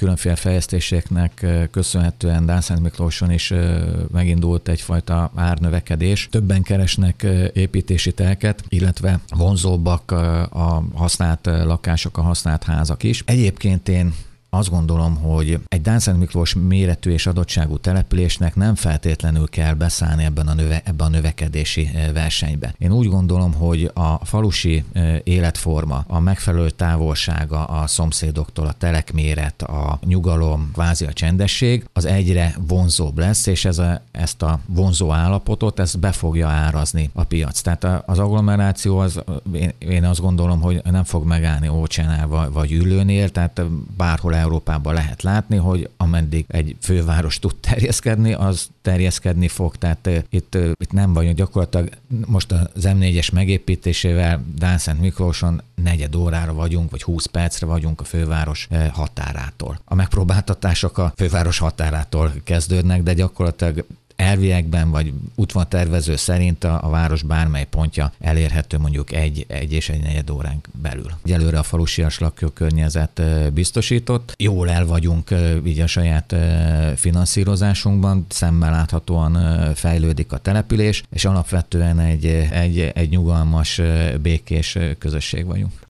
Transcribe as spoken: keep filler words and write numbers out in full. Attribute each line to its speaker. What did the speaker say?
Speaker 1: különféle fejlesztéseknek köszönhetően Dánszent Miklóson is megindult egyfajta árnövekedés. Többen keresnek építési telket, illetve vonzóbbak a használt lakások, a használt házak is. Egyébként én azt gondolom, hogy egy Dánszent Miklós méretű és adottságú településnek nem feltétlenül kell beszállni ebben a, növe, ebben a növekedési versenybe. Én úgy gondolom, hogy a falusi életforma, a megfelelő távolsága a szomszédoktól, a telekméret, a nyugalom, kvázi a csendesség, az egyre vonzóbb lesz, és ez a, ezt a vonzó állapotot, ezt be fogja árazni a piac. Tehát az agglomeráció, az, én, én azt gondolom, hogy nem fog megállni Ócsánál vagy Üllőnél, tehát bárhol Európában lehet látni, hogy ameddig egy főváros tud terjeszkedni, az terjeszkedni fog. Tehát itt, itt nem vagyunk gyakorlatilag, most az em négyes megépítésével Dánszent Miklóson negyed órára vagyunk, vagy húsz percre vagyunk a főváros határától. A megpróbáltatások a főváros határától kezdődnek, de gyakorlatilag elviekben vagy útvonaltervező szerint a, a város bármely pontja elérhető mondjuk egy, egy és egy negyed óránk belül. Egyelőre a falusias lakókörnyezet biztosított. Jól el vagyunk így a saját finanszírozásunkban, szemmel láthatóan fejlődik a település, és alapvetően egy, egy, egy nyugalmas, békés közösség vagyunk.